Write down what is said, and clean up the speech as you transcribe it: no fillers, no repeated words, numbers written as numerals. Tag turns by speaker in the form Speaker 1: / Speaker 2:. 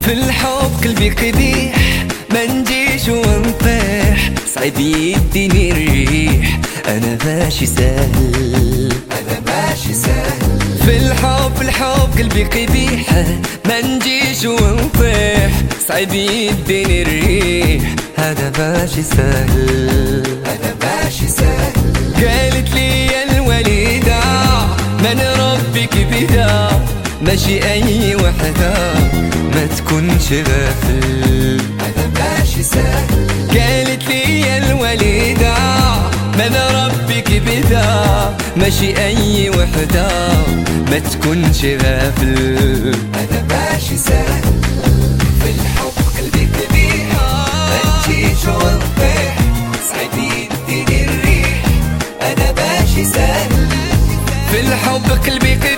Speaker 1: في الحب قلبي قبيح، ما نجيش ونطيح، صعيب يديني الريح، انا ماشي سهل، انا ماشي سهل. في الحب قلبي قبيح، ما نجيش ونطيح، صعيب يديني الريح، هذا ماشي سهل، انا ماشي سهل. قالت لي الوالدة من ربك بدا، ماشي اي وحدة ما تكونش غافل، انا ماشي سهل. قالت لي الوالدة من ربك بدا، ماشي اي وحدة ما تكونش غافل، انا ماشي سهل. في الحب قلبي قبيح، ما نجيش ونطيح، صعيب يديني الريح، انا ماشي سهل. في الحب قلبي قبيح،